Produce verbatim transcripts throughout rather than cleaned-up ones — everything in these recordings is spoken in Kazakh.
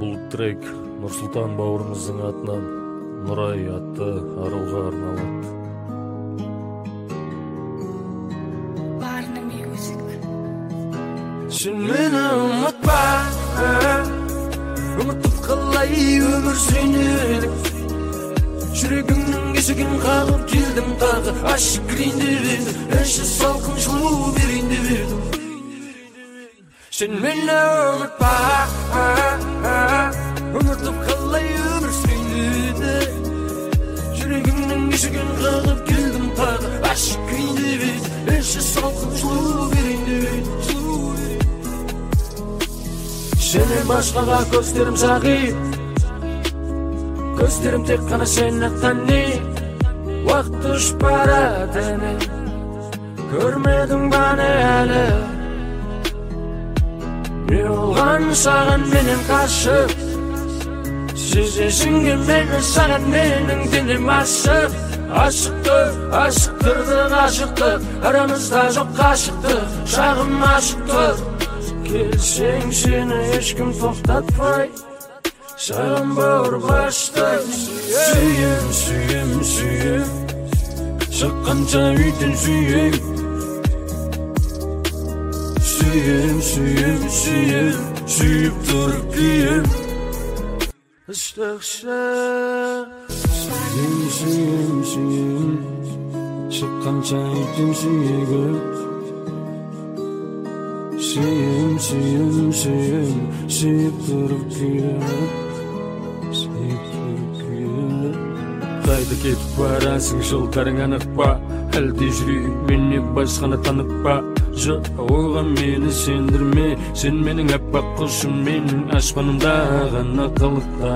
Бұл трек Нұрсұлтан бауырымыздың атынан Нұрай атты аралға арналады. Сен мені ұмытпа, ұмытып қалай өмір сүрейін. Жүрегімнің есігін қағып келдім тағы, ашық кірейін деп едім, іші салқын жылу берейін деп едім. Сен мені ұмытпа, ұмытып қалай өмір сүрейін. Жүрегімнің есігін қағып келдім тағы, ашық кірейін деп едім, іші салқын жылу берейін деп едім. Сенен басқаға көздерім зағип, көздерім тек қана сені тани. Уақыт өшіп барады әне, көрмедің баны әлі. Не болған саған менен қашып, сезесің ке мені саған менің денем ашық. Ашықтық, ашықтырдық, ашықтық, арамызда жоқ қашықтық, шағым ашықтық. Келсең сені ешкім тоқтатпай, саған бауыр баштай. Сүйем, сүйем, сүйем, шыққанша үйден сүйем. Сүйем, сүйем, сүйем, сүйіп тұрып күйем. Ыстықша сүйем, сүйем, сүйем, шыққанша үйден сүйегім. Сүйем, сүйем, сүйем, сүйіп тұрып күйем, сүйіп тұрып күйем. Қайда кетіп барасың, жолдарың анық па? Әлде жүрейін менен басқаны танып па? Жоқ, оған мені сендірме, сен менің аппақ құсым, менің аспанымда ғана қалықта.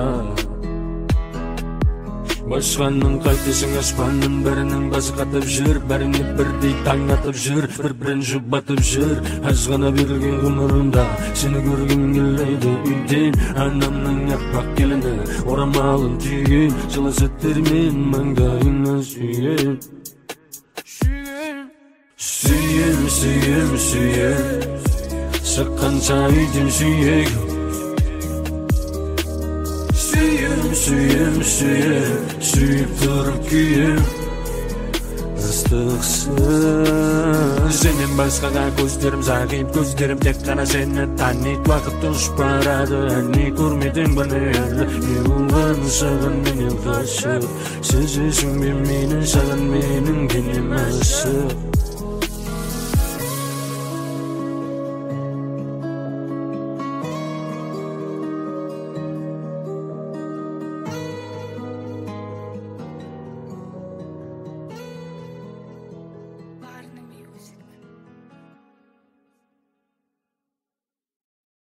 Басқаның қайтесің аспанның бәрінің басы қатып жүр, бәріне бірдей таң атып жүр, бір-бірін жұбатып жүр. Аз ғана берілген ғұмырымда сені көргім келеді үйден. Анамның аппақ келіні орамалын түйген, жылы сәттермен маңдайыңа сүйем. Сүйем, сүйем, сүйем, шыққанша үйден сүйегім. Сүйем, сүйем, сүйем, сүйіп тұрып күйем. Ыстықсың сенен басқаға көздерім зағип, көздерім тек қана сені танит. Уақыт өшіп барады әне, көрмедің баны әлі. Не болған саған менен қашып, сезесің бе мені саған менің денем ашық.